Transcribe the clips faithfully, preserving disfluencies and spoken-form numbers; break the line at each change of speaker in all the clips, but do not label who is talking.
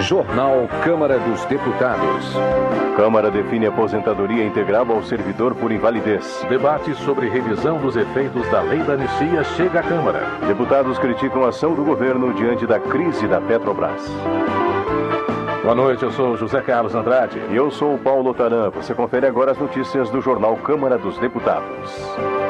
Jornal Câmara dos Deputados.
Câmara define aposentadoria integral ao servidor por invalidez.
Debate sobre revisão dos efeitos da lei da anistia chega à Câmara.
Deputados criticam a ação do governo diante da crise da Petrobras.
Boa noite, eu sou José Carlos Andrade.
E eu sou o Paulo Taran. Você confere agora as notícias do Jornal Câmara dos Deputados.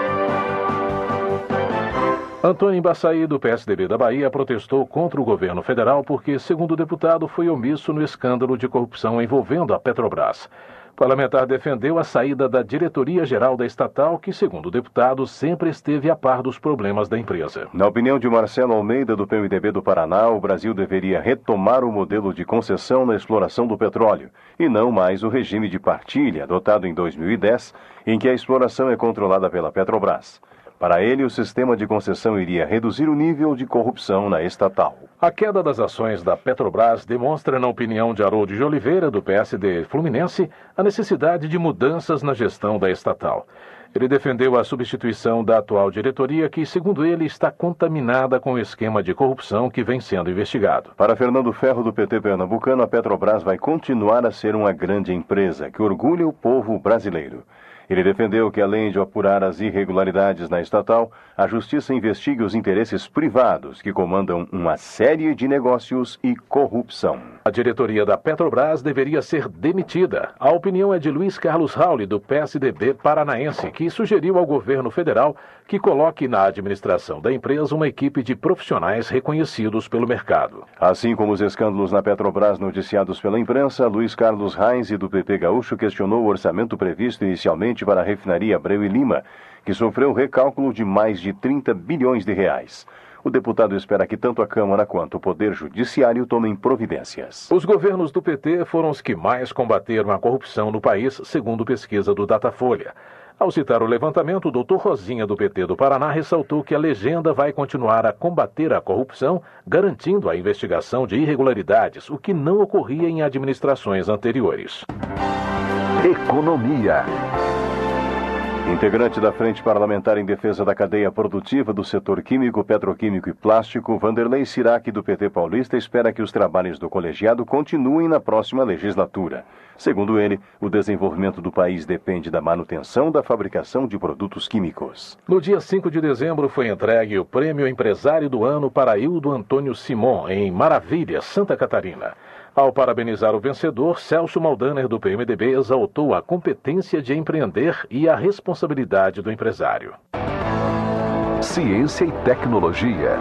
Antônio Embaçaí, do P S D B da Bahia, protestou contra o governo federal porque, segundo o deputado, foi omisso no escândalo de corrupção envolvendo a Petrobras. O parlamentar defendeu a saída da diretoria-geral da estatal, que, segundo o deputado, sempre esteve a par dos problemas da empresa.
Na opinião de Marcelo Almeida, do P M D B do Paraná, o Brasil deveria retomar o modelo de concessão na exploração do petróleo, e não mais o regime de partilha adotado em dois mil e dez, em que a exploração é controlada pela Petrobras. Para ele, o sistema de concessão iria reduzir o nível de corrupção na estatal.
A queda das ações da Petrobras demonstra, na opinião de Haroldo de Oliveira, do P S D Fluminense, a necessidade de mudanças na gestão da estatal. Ele defendeu a substituição da atual diretoria, que, segundo ele, está contaminada com o esquema de corrupção que vem sendo investigado.
Para Fernando Ferro, do P T pernambucano, a Petrobras vai continuar a ser uma grande empresa que orgulha o povo brasileiro. Ele defendeu que, além de apurar as irregularidades na estatal, a Justiça investigue os interesses privados que comandam uma série de negócios e corrupção.
A diretoria da Petrobras deveria ser demitida. A opinião é de Luiz Carlos Rauli, do P S D B paranaense, que sugeriu ao governo federal que coloque na administração da empresa uma equipe de profissionais reconhecidos pelo mercado.
Assim como os escândalos na Petrobras noticiados pela imprensa, Luiz Carlos Reis, do P P Gaúcho, questionou o orçamento previsto inicialmente para a refinaria Abreu e Lima, que sofreu recálculo de mais de trinta bilhões de reais. O deputado espera que tanto a Câmara quanto o Poder Judiciário tomem providências.
Os governos do P T foram os que mais combateram a corrupção no país, segundo pesquisa do Datafolha. Ao citar o levantamento, o doutor Rosinha, do P T do Paraná, ressaltou que a legenda vai continuar a combater a corrupção, garantindo a investigação de irregularidades, o que não ocorria em administrações anteriores.
Economia.
Integrante da Frente Parlamentar em Defesa da Cadeia Produtiva do Setor Químico, Petroquímico e Plástico, Vanderlei Sirac, do P T paulista, espera que os trabalhos do colegiado continuem na próxima legislatura. Segundo ele, o desenvolvimento do país depende da manutenção da fabricação de produtos químicos.
No dia cinco de dezembro foi entregue o Prêmio Empresário do Ano para Hildo Antônio Simon, em Maravilha, Santa Catarina. Ao parabenizar o vencedor, Celso Maldaner, do P M D B, exaltou a competência de empreender e a responsabilidade do empresário.
Ciência e tecnologia.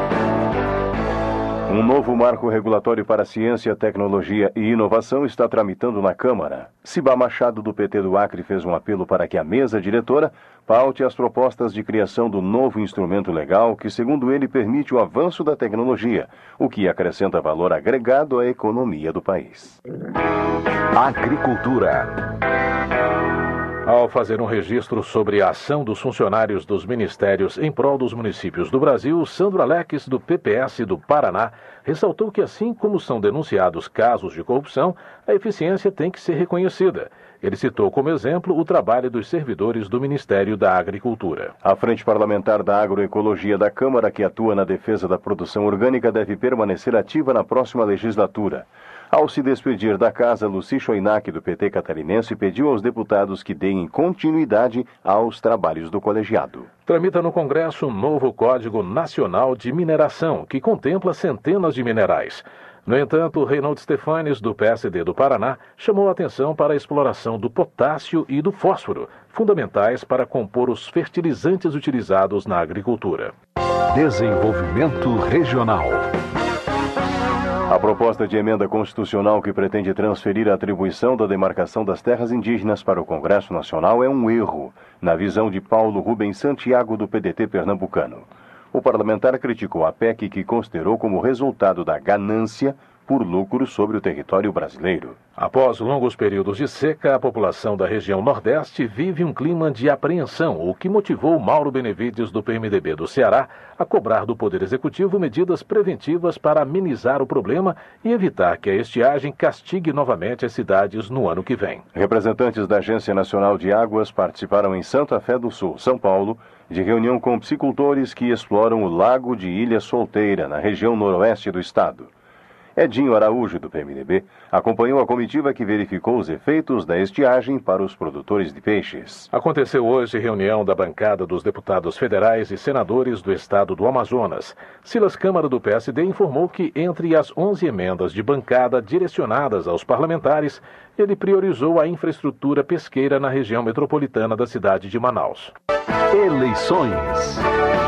Um novo marco regulatório para ciência, tecnologia e inovação está tramitando na Câmara. Cibá Machado, do P T do Acre, fez um apelo para que a mesa diretora paute as propostas de criação do novo instrumento legal que, segundo ele, permite o avanço da tecnologia, o que acrescenta valor agregado à economia do país.
Agricultura.
Ao fazer um registro sobre a ação dos funcionários dos ministérios em prol dos municípios do Brasil, Sandro Alex, do P P S do Paraná, ressaltou que, assim como são denunciados casos de corrupção, a eficiência tem que ser reconhecida. Ele citou como exemplo o trabalho dos servidores do Ministério da Agricultura.
A Frente Parlamentar da Agroecologia da Câmara, que atua na defesa da produção orgânica, deve permanecer ativa na próxima legislatura. Ao se despedir da casa, Luci Choinac, do P T catarinense, pediu aos deputados que deem continuidade aos trabalhos do colegiado.
Tramita no Congresso um novo Código Nacional de Mineração, que contempla centenas de minerais. No entanto, Reinaldo Stefanes, do P S D do Paraná, chamou a atenção para a exploração do potássio e do fósforo, fundamentais para compor os fertilizantes utilizados na agricultura.
Desenvolvimento regional.
A proposta de emenda constitucional que pretende transferir a atribuição da demarcação das terras indígenas para o Congresso Nacional é um erro, na visão de Paulo Rubens Santiago, do P D T pernambucano. O parlamentar criticou a P E C, que considerou como resultado da ganância por lucro sobre o território brasileiro.
Após longos períodos de seca, a população da região Nordeste vive um clima de apreensão, o que motivou Mauro Benevides, do P M D B do Ceará, a cobrar do Poder Executivo medidas preventivas para amenizar o problema e evitar que a estiagem castigue novamente as cidades no ano que vem.
Representantes da Agência Nacional de Águas participaram em Santa Fé do Sul, São Paulo, de reunião com psicultores que exploram o lago de Ilha Solteira, na região noroeste do estado. Edinho Araújo, do P M D B, acompanhou a comitiva que verificou os efeitos da estiagem para os produtores de peixes.
Aconteceu hoje reunião da bancada dos deputados federais e senadores do estado do Amazonas. Silas Câmara, do P S D, informou que, entre as onze emendas de bancada direcionadas aos parlamentares, ele priorizou a infraestrutura pesqueira na região metropolitana da cidade de Manaus.
Eleições.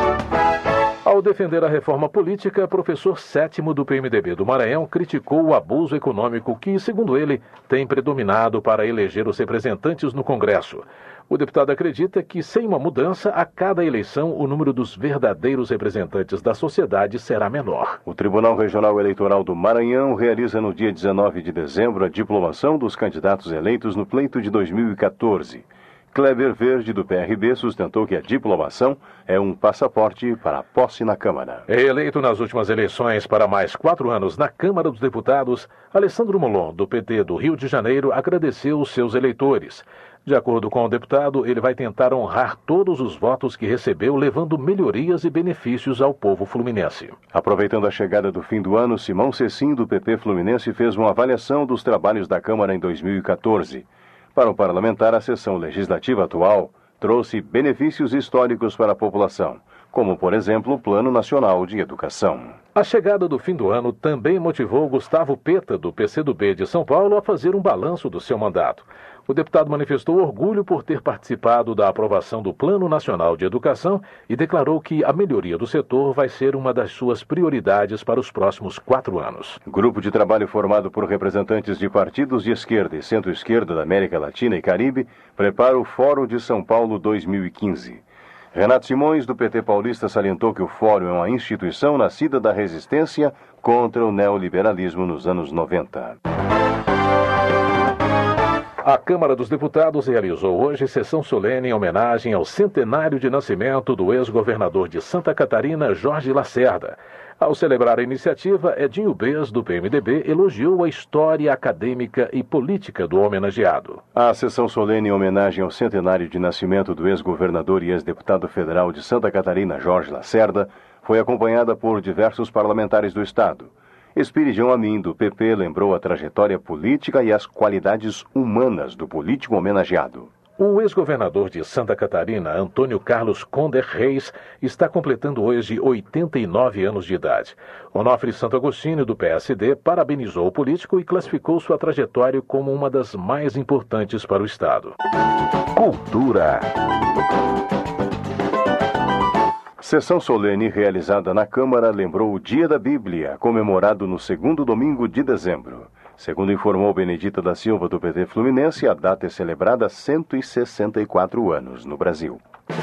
Ao defender a reforma política, professor Sétimo do P M D B do Maranhão criticou o abuso econômico que, segundo ele, tem predominado para eleger os representantes no Congresso. O deputado acredita que, sem uma mudança, a cada eleição o número dos verdadeiros representantes da sociedade será menor.
O Tribunal Regional Eleitoral do Maranhão realiza no dia dezenove de dezembro a diplomação dos candidatos eleitos no pleito de dois mil e quatorze. Kleber Verde, do P R B, sustentou que a diplomação é um passaporte para a posse na Câmara.
Eleito nas últimas eleições para mais quatro anos na Câmara dos Deputados, Alessandro Molon, do P T do Rio de Janeiro, agradeceu os seus eleitores. De acordo com o deputado, ele vai tentar honrar todos os votos que recebeu, levando melhorias e benefícios ao povo fluminense.
Aproveitando a chegada do fim do ano, Simão Cecim, do P P Fluminense, fez uma avaliação dos trabalhos da Câmara em dois mil e quatorze. Para o parlamentar, a sessão legislativa atual trouxe benefícios históricos para a população, como, por exemplo, o Plano Nacional de Educação.
A chegada do fim do ano também motivou Gustavo Peta, do P C do B de São Paulo, a fazer um balanço do seu mandato. O deputado manifestou orgulho por ter participado da aprovação do Plano Nacional de Educação e declarou que a melhoria do setor vai ser uma das suas prioridades para os próximos quatro anos.
Grupo de trabalho formado por representantes de partidos de esquerda e centro-esquerda da América Latina e Caribe prepara o Fórum de São Paulo dois mil e quinze. Renato Simões, do P T paulista, salientou que o Fórum é uma instituição nascida da resistência contra o neoliberalismo nos anos noventa.
A Câmara dos Deputados realizou hoje sessão solene em homenagem ao centenário de nascimento do ex-governador de Santa Catarina, Jorge Lacerda. Ao celebrar a iniciativa, Edinho Bez, do P M D B, elogiou a história acadêmica e política do homenageado.
A sessão solene em homenagem ao centenário de nascimento do ex-governador e ex-deputado federal de Santa Catarina, Jorge Lacerda, foi acompanhada por diversos parlamentares do estado. Espiridião Amin, do P P, lembrou a trajetória política e as qualidades humanas do político homenageado.
O ex-governador de Santa Catarina, Antônio Carlos Conder Reis, está completando hoje oitenta e nove anos de idade. Onofre Santo Agostinho, do P S D, parabenizou o político e classificou sua trajetória como uma das mais importantes para o Estado.
Cultura.
Sessão solene realizada na Câmara lembrou o Dia da Bíblia, comemorado no segundo domingo de dezembro. Segundo informou Benedita da Silva, do P T Fluminense, a data é celebrada há cento e sessenta e quatro anos no Brasil.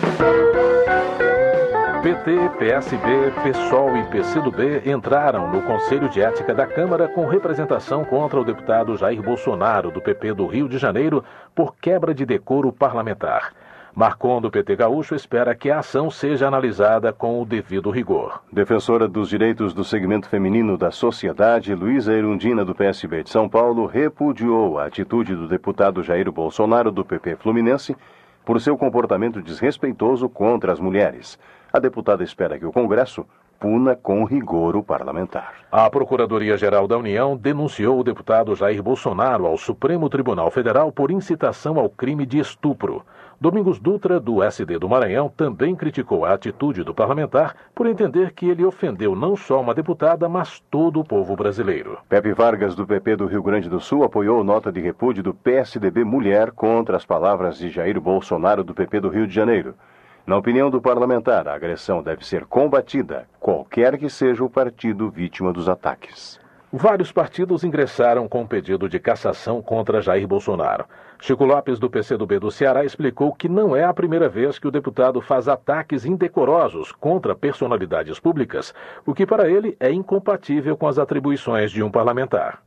P T, P S B, PSOL e P C do B entraram no Conselho de Ética da Câmara com representação contra o deputado Jair Bolsonaro, do P P do Rio de Janeiro, por quebra de decoro parlamentar. Marcon, do P T Gaúcho, espera que a ação seja analisada com o devido rigor.
Defensora dos direitos do segmento feminino da sociedade, Luísa Erundina, do P S B de São Paulo, repudiou a atitude do deputado Jair Bolsonaro, do P P Fluminense, por seu comportamento desrespeitoso contra as mulheres. A deputada espera que o Congresso puna com rigor o parlamentar.
A Procuradoria-Geral da União denunciou o deputado Jair Bolsonaro ao Supremo Tribunal Federal por incitação ao crime de estupro. Domingos Dutra, do S D do Maranhão, também criticou a atitude do parlamentar por entender que ele ofendeu não só uma deputada, mas todo o povo brasileiro.
Pepe Vargas, do P P do Rio Grande do Sul, apoiou nota de repúdio do P S D B Mulher contra as palavras de Jair Bolsonaro, do P P do Rio de Janeiro. Na opinião do parlamentar, a agressão deve ser combatida, qualquer que seja o partido vítima dos ataques.
Vários partidos ingressaram com um pedido de cassação contra Jair Bolsonaro. Chico Lopes, do P C do B do Ceará, explicou que não é a primeira vez que o deputado faz ataques indecorosos contra personalidades públicas, o que para ele é incompatível com as atribuições de um parlamentar.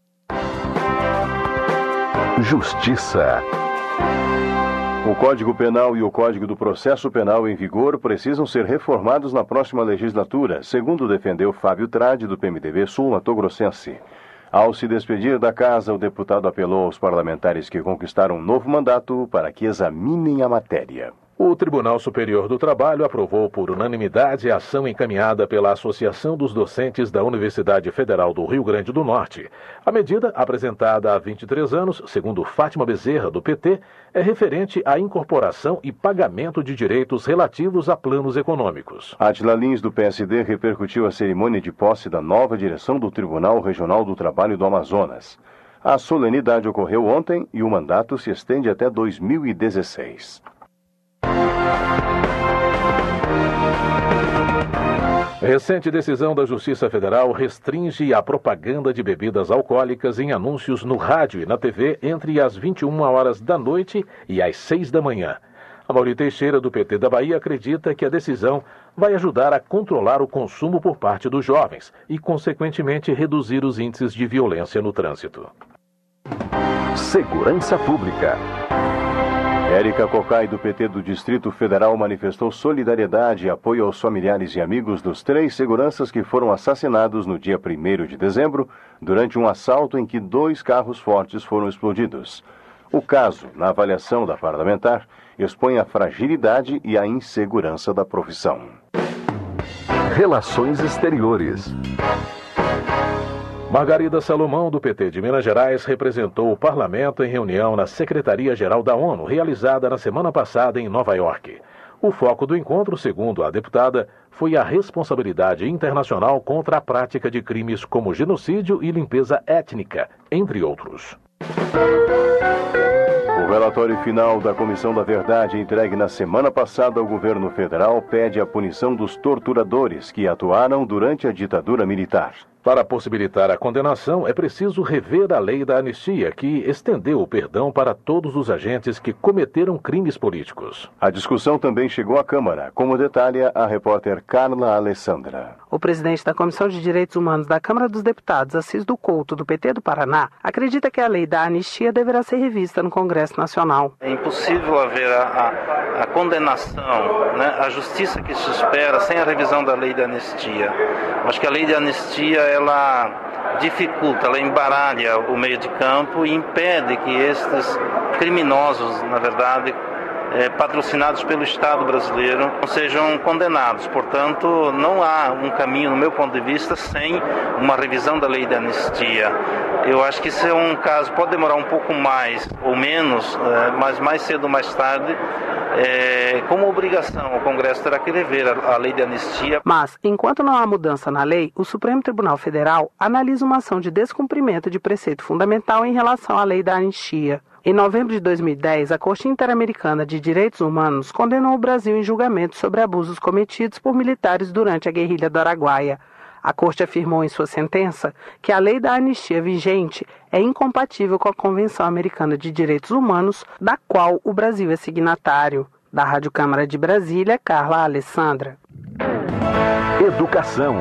Justiça.
O Código Penal e o Código do Processo Penal em vigor precisam ser reformados na próxima legislatura, segundo defendeu Fábio Trade, do P M D B Sul Mato Grossense. Ao se despedir da casa, o deputado apelou aos parlamentares que conquistaram um novo mandato para que examinem a matéria.
O Tribunal Superior do Trabalho aprovou por unanimidade a ação encaminhada pela Associação dos Docentes da Universidade Federal do Rio Grande do Norte. A medida, apresentada há vinte e três anos, segundo Fátima Bezerra, do P T, é referente à incorporação e pagamento de direitos relativos a planos econômicos.
Átila Lins, do P S D, repercutiu a cerimônia de posse da nova direção do Tribunal Regional do Trabalho do Amazonas. A solenidade ocorreu ontem e o mandato se estende até dois mil e dezesseis.
Recente decisão da Justiça Federal restringe a propaganda de bebidas alcoólicas em anúncios no rádio e na T V entre as vinte e uma horas da noite e as seis da manhã. Amaury Teixeira, do P T da Bahia, acredita que a decisão vai ajudar a controlar o consumo por parte dos jovens e, consequentemente, reduzir os índices de violência no trânsito.
Segurança Pública.
Érica Cocai, do P T do Distrito Federal, manifestou solidariedade e apoio aos familiares e amigos dos três seguranças que foram assassinados no dia primeiro de dezembro, durante um assalto em que dois carros fortes foram explodidos. O caso, na avaliação da parlamentar, expõe a fragilidade e a insegurança da profissão.
Relações Exteriores.
Margarida Salomão, do P T de Minas Gerais, representou o parlamento em reunião na Secretaria-Geral da ONU, realizada na semana passada em Nova York. O foco do encontro, segundo a deputada, foi a responsabilidade internacional contra a prática de crimes como genocídio e limpeza étnica, entre outros.
O relatório final da Comissão da Verdade, entregue na semana passada ao governo federal, pede a punição dos torturadores que atuaram durante a ditadura militar.
Para possibilitar a condenação, é preciso rever a lei da anistia, que estendeu o perdão para todos os agentes que cometeram crimes políticos.
A discussão também chegou à Câmara, como detalha a repórter Carla Alessandra.
O presidente da Comissão de Direitos Humanos da Câmara dos Deputados, Assis do Couto, do P T do Paraná, acredita que a lei da anistia deverá ser revista no Congresso Nacional.
É impossível haver a, a, a condenação, né, a justiça que se espera sem a revisão da lei da anistia. Acho que a lei da anistia, ela dificulta, ela embaralha o meio de campo e impede que estes criminosos, na verdade, é, patrocinados pelo Estado brasileiro, sejam condenados. Portanto, não há um caminho, no meu ponto de vista, sem uma revisão da lei da anistia. Eu acho que isso é um caso, pode demorar um pouco mais ou menos, é, mas mais cedo ou mais tarde, é, como obrigação, o Congresso terá que rever a, a lei de anistia.
Mas, enquanto não há mudança na lei, o Supremo Tribunal Federal analisa uma ação de descumprimento de preceito fundamental em relação à lei da anistia. Em novembro de dois mil e dez, a Corte Interamericana de Direitos Humanos condenou o Brasil em julgamento sobre abusos cometidos por militares durante a guerrilha do Araguaia. A Corte afirmou em sua sentença que a lei da anistia vigente é incompatível com a Convenção Americana de Direitos Humanos, da qual o Brasil é signatário. Da Rádio Câmara de Brasília, Carla Alessandra.
Educação.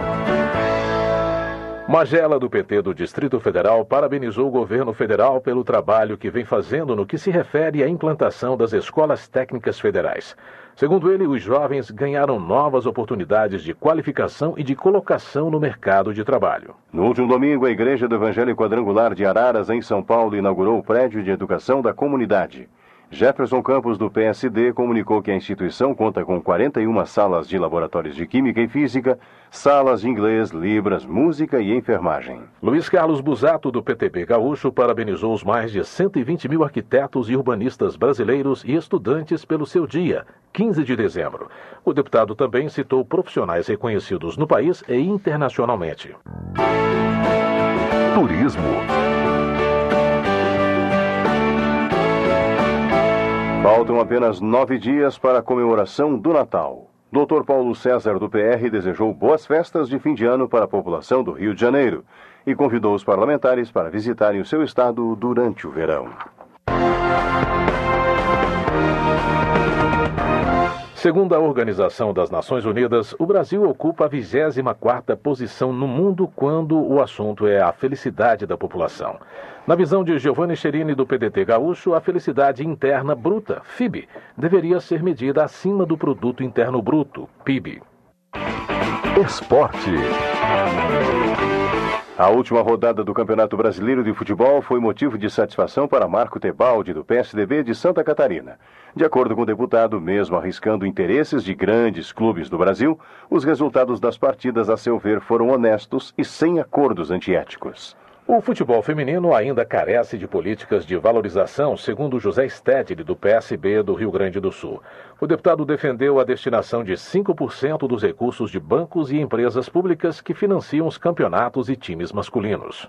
Magela, do P T do Distrito Federal, parabenizou o governo federal pelo trabalho que vem fazendo no que se refere à implantação das escolas técnicas federais. Segundo ele, os jovens ganharam novas oportunidades de qualificação e de colocação no mercado de trabalho.
No último domingo, a Igreja do Evangelho Quadrangular de Araras, em São Paulo, inaugurou o prédio de educação da comunidade. Jefferson Campos, do P S D, comunicou que a instituição conta com quarenta e uma salas de laboratórios de Química e Física, salas de Inglês, Libras, Música e Enfermagem.
Luiz Carlos Busato, do P T B Gaúcho, parabenizou os mais de cento e vinte mil arquitetos e urbanistas brasileiros e estudantes pelo seu dia, quinze de dezembro. O deputado também citou profissionais reconhecidos no país e internacionalmente.
Turismo.
Faltam apenas nove dias para a comemoração do Natal. doutor Paulo César, do P R, desejou boas festas de fim de ano para a população do Rio de Janeiro e convidou os parlamentares para visitarem o seu estado durante o verão.
Segundo a Organização das Nações Unidas, o Brasil ocupa a vigésima quarta posição no mundo quando o assunto é a felicidade da população. Na visão de Giovanni Cherini, do P D T Gaúcho, a felicidade interna bruta, F I B, deveria ser medida acima do Produto Interno Bruto, P I B.
Esporte.
A última rodada do Campeonato Brasileiro de Futebol foi motivo de satisfação para Marco Tebaldi, do P S D B de Santa Catarina. De acordo com o deputado, mesmo arriscando interesses de grandes clubes do Brasil, os resultados das partidas, a seu ver, foram honestos e sem acordos antiéticos.
O futebol feminino ainda carece de políticas de valorização, segundo José Stedley, do P S B do Rio Grande do Sul. O deputado defendeu a destinação de cinco por cento dos recursos de bancos e empresas públicas que financiam os campeonatos e times masculinos.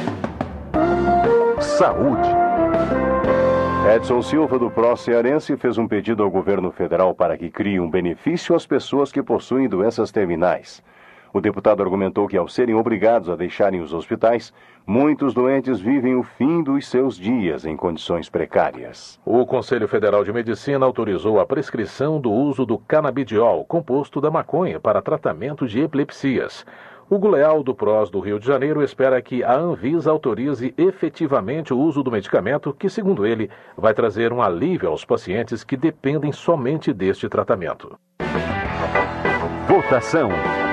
Saúde.
Edson Silva, do Pró Cearense, fez um pedido ao governo federal para que crie um benefício às pessoas que possuem doenças terminais. O deputado argumentou que, ao serem obrigados a deixarem os hospitais, muitos doentes vivem o fim dos seus dias em condições precárias.
O Conselho Federal de Medicina autorizou a prescrição do uso do canabidiol, composto da maconha, para tratamento de epilepsias. Hugo Leal, do Prós do Rio de Janeiro, espera que a Anvisa autorize efetivamente o uso do medicamento, que, segundo ele, vai trazer um alívio aos pacientes que dependem somente deste tratamento.
Votação.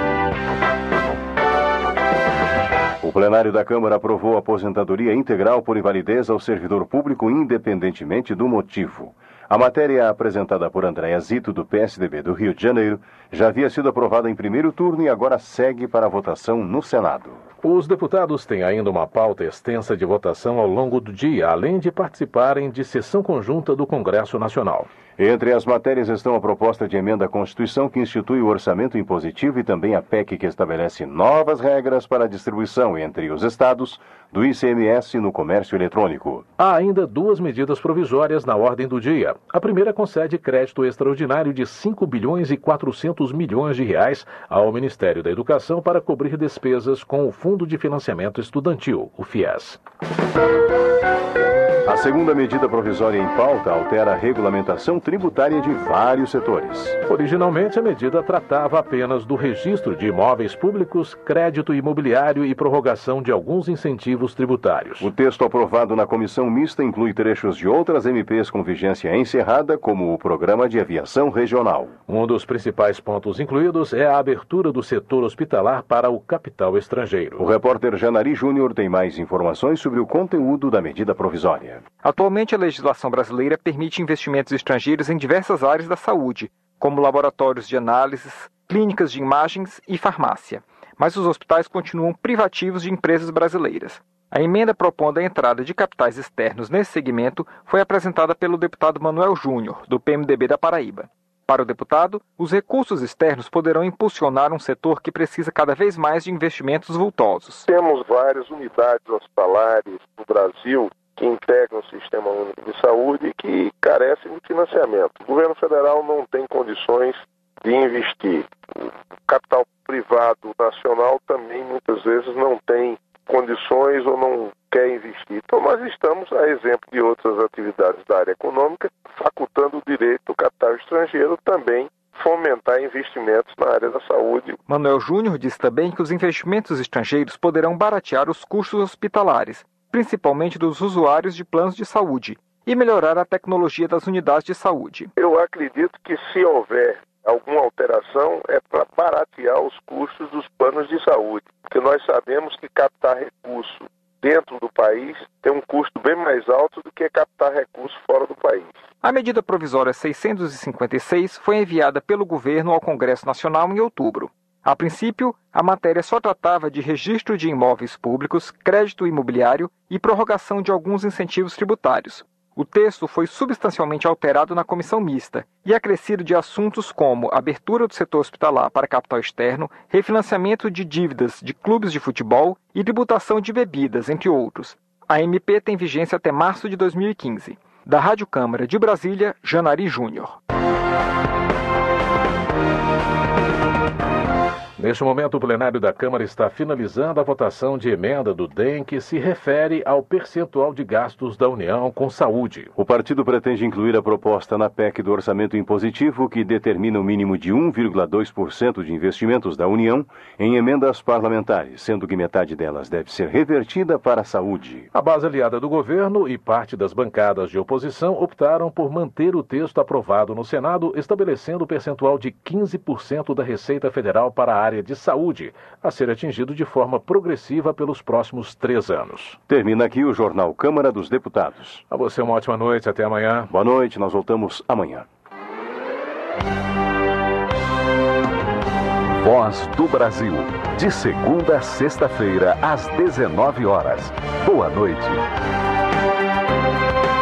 O plenário da Câmara aprovou a aposentadoria integral por invalidez ao servidor público, independentemente do motivo. A matéria apresentada por Andréa Zito, do P S D B do Rio de Janeiro, já havia sido aprovada em primeiro turno e agora segue para a votação no Senado.
Os deputados têm ainda uma pauta extensa de votação ao longo do dia, além de participarem de sessão conjunta do Congresso Nacional.
Entre as matérias estão a proposta de emenda à Constituição que institui o orçamento impositivo e também a P E C que estabelece novas regras para a distribuição entre os estados do I C M S no comércio eletrônico.
Há ainda duas medidas provisórias na ordem do dia. A primeira concede crédito extraordinário de cinco bilhões e quatrocentos milhões de reais ao Ministério da Educação para cobrir despesas com o Fundo de Financiamento Estudantil, o FIES.
A segunda medida provisória em pauta altera a regulamentação tributária de vários setores.
Originalmente, a medida tratava apenas do registro de imóveis públicos, crédito imobiliário e prorrogação de alguns incentivos tributários.
O texto aprovado na comissão mista inclui trechos de outras M Ps com vigência encerrada, como o Programa de Aviação Regional.
Um dos principais pontos incluídos é a abertura do setor hospitalar para o capital estrangeiro.
O repórter Janari Júnior tem mais informações sobre o conteúdo da medida provisória.
Atualmente, a legislação brasileira permite investimentos estrangeiros em diversas áreas da saúde, como laboratórios de análises, clínicas de imagens e farmácia. Mas os hospitais continuam privativos de empresas brasileiras. A emenda propondo a entrada de capitais externos nesse segmento foi apresentada pelo deputado Manuel Júnior, do P M D B da Paraíba. Para o deputado, os recursos externos poderão impulsionar um setor que precisa cada vez mais de investimentos vultosos.
Temos várias unidades hospitalares no Brasil que integram o Sistema Único de Saúde e que carecem de financiamento. O governo federal não tem condições de investir. O capital privado nacional também muitas vezes não tem condições ou não quer investir. Então nós estamos, a exemplo de outras atividades da área econômica, facultando o direito do capital estrangeiro também fomentar investimentos na área da saúde.
Manuel Júnior diz também que os investimentos estrangeiros poderão baratear os custos hospitalares, principalmente dos usuários de planos de saúde, e melhorar a tecnologia das unidades de saúde.
Eu acredito que se houver alguma alteração é para baratear os custos dos planos de saúde, porque nós sabemos que captar recurso dentro do país tem um custo bem mais alto do que captar recurso fora do país.
A medida provisória seiscentos e cinquenta e seis foi enviada pelo governo ao Congresso Nacional em outubro. A princípio, a matéria só tratava de registro de imóveis públicos, crédito imobiliário e prorrogação de alguns incentivos tributários. O texto foi substancialmente alterado na comissão mista e acrescido de assuntos como abertura do setor hospitalar para capital externo, refinanciamento de dívidas de clubes de futebol e tributação de bebidas, entre outros. A M P tem vigência até março de dois mil e quinze. Da Rádio Câmara de Brasília, Janari Júnior.
Neste momento, o plenário da Câmara está finalizando a votação de emenda do D E M que se refere ao percentual de gastos da União com saúde.
O partido pretende incluir a proposta na P E C do orçamento impositivo, que determina o mínimo de um vírgula dois por cento de investimentos da União em emendas parlamentares, sendo que metade delas deve ser revertida para a saúde.
A base aliada do governo e parte das bancadas de oposição optaram por manter o texto aprovado no Senado, estabelecendo o percentual de quinze por cento da Receita Federal para a área área de saúde, a ser atingido de forma progressiva pelos próximos três anos.
Termina aqui o Jornal Câmara dos Deputados.
A você uma ótima noite, até amanhã.
Boa noite, nós voltamos amanhã.
Voz do Brasil, de segunda a sexta-feira, às dezenove horas. Boa noite.